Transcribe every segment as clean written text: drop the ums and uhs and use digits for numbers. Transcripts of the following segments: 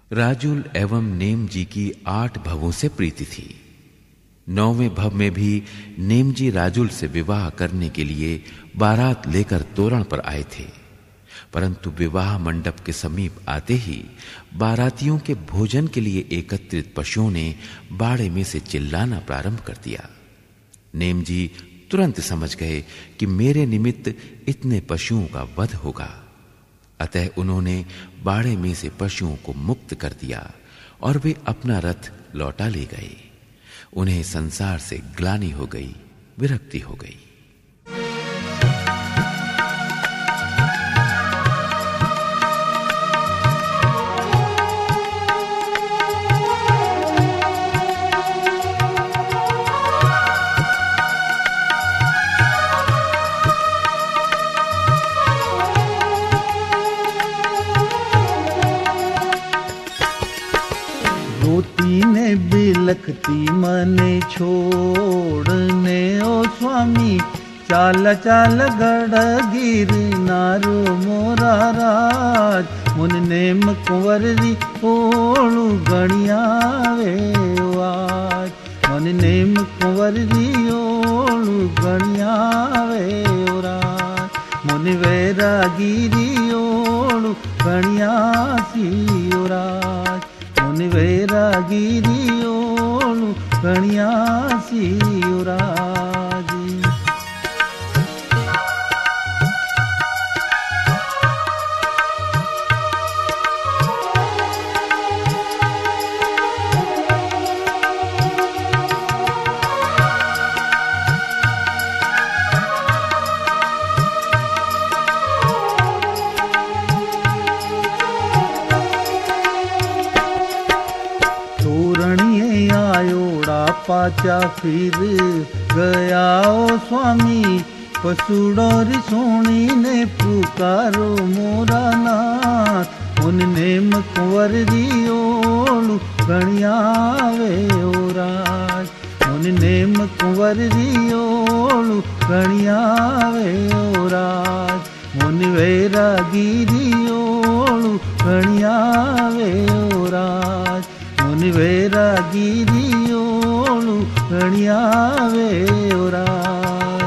राजुल एवं नेम जी की 8 भवों से प्रीति थी। 9वें भव में भी नेम जी राजुल से विवाह करने के लिए बारात लेकर तोरण पर आए थे, परंतु विवाह मंडप के समीप आते ही बारातियों के भोजन के लिए एकत्रित पशुओं ने बाड़े में से चिल्लाना प्रारंभ कर दिया। नेम जी तुरंत समझ गए कि मेरे निमित्त इतने पशुओं का वध होगा, अतः उन्होंने बाड़े में से पशुओं को मुक्त कर दिया और वे अपना रथ लौटा ले गए। उन्हें संसार से ग्लानि हो गई, विरक्ति हो गई। लखती मने छोड़ने ओ स्वामी, चाल चाल गढ़ गिरनार मोरा राज। मुन नेम कुंवरी ओळू गणियावे आज, मुन नेम कुंवरी ओळू गणियावे राज। मुन वैरागिरी ओळू गणियासी राज, मुन वैरागिरी ओळू गणियासी राजी। पाचा फिर गया ओ स्वामी, पसुडोरी सोनी ने पुकारो मोरा नाथ। उन नेम कुंवरी ओळू गणियावे ओ राज, उन नेम कुंवरी ओळू गणियावे ओ राज। मुन वैरागिरी ओळू गणियावे ओ राज, मुन वैरागिरी ओळू गणियावे ओ राज।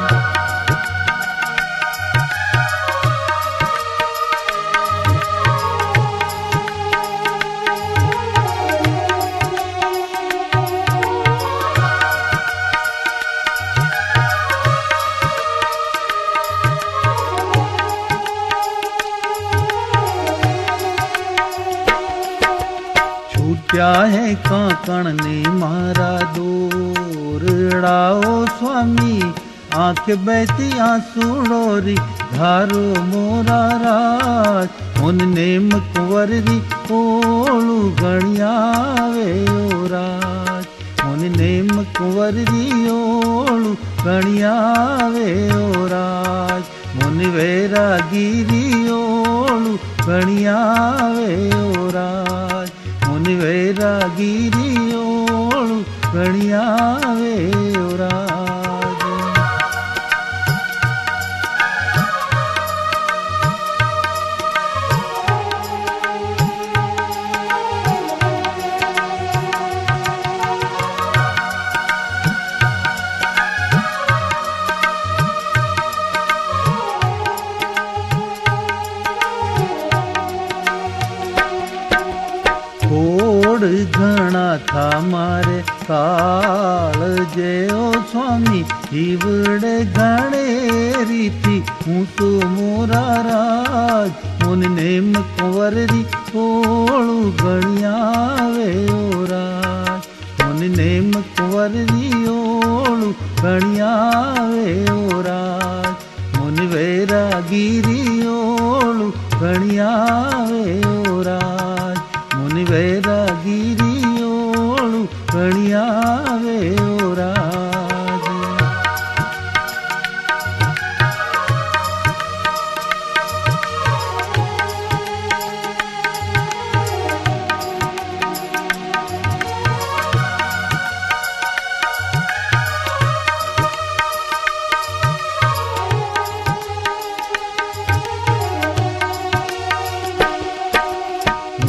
छूट्या है काकण ने मारा दोरड़ा ओ स्वामी, आंख बहती आंसुड़ोरी धारो मोरा राज। मुन नेम कुंवरी ओळू गणियावे ओ राज, मुन नेम कुंवरी ओळू गणियावे ओ राज। मुन वैरागिरी ओळू गणियावे ओ राज, मुन वैरागिरी ओळू गणियावे ओ राज। घना था मारे काल जे ओ स्वामी, ईवड़े घणे रीति हूँ तो मोरा राज। मुन नेम कुंवरी ओळू गणियावे ओ राज, मुन नेम कुंवरी ओळू गणियावे ओ राज। मुन वैरागिरी ओळू गणियावे ओ राज, मुन वैरागिरी ओळू गणियावे ओ राज।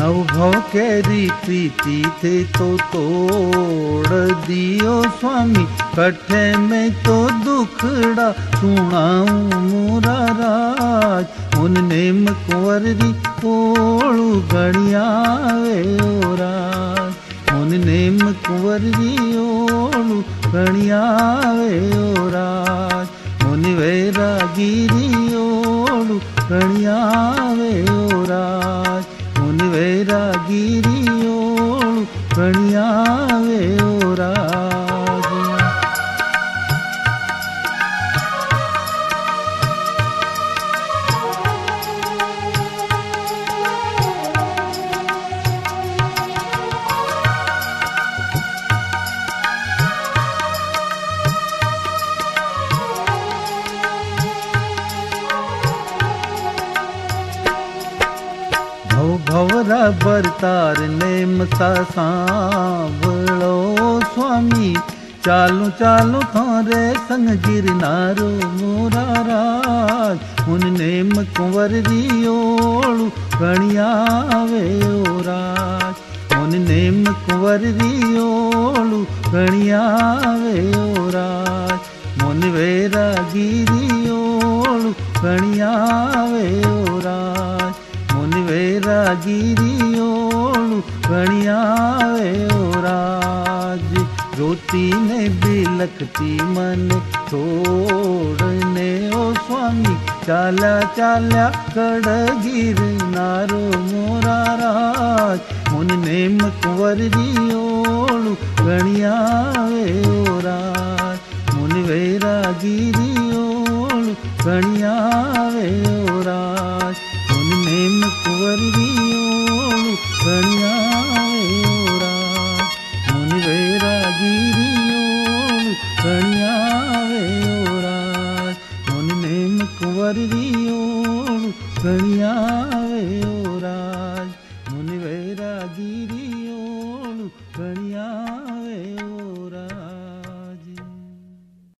नव भव केरी प्रीति थे तो तोड़ दियो स्वामी, कठे में तो दुखड़ा सुनाऊं मोरा राज। उन नेम कुंवर री तोड़ू गणियावे ओ राज। उन नेम कुंवर री ओड़ू गणियावे ओ राज। उन वैरागिरी ओड़ू गणियावे ओ राज। उन वैरागिरी ओड़ू गणियावे ओ राज। भवरा बरतार नेम सा सांभळो स्वामी, चालू चालू थारे संग गिरनारो मोरा राज। उन नेम कुंवर री ओड़ू गणियावे ओ राज। उन नेम कुंवर री ओड़ू गणियावे ओ राज। मुन वैरागिरी ओड़ू गणियावे ओ राज। मुन वैरागिरी ओड़ू गणियावे ओ राज। रोती ने बिलखती मन छोड़ने ओ स्वामी, चाल्या चाल्या कड़ गिरनारो मोरा राज। मुन नेम कुंवर री ओड़ू गणियावे ओ राज। मुन वैरागिरी ओड़ू गणियावे ओ राज। मुन नेम कुंवर री ओड़ू गणियावे ओ राज। मुन वैरागिरी ओड़ू गणियावे ओ राज। मुन नेम कुंवर री ओड़ू गणियावे ओ राज। मुन वैरागिरी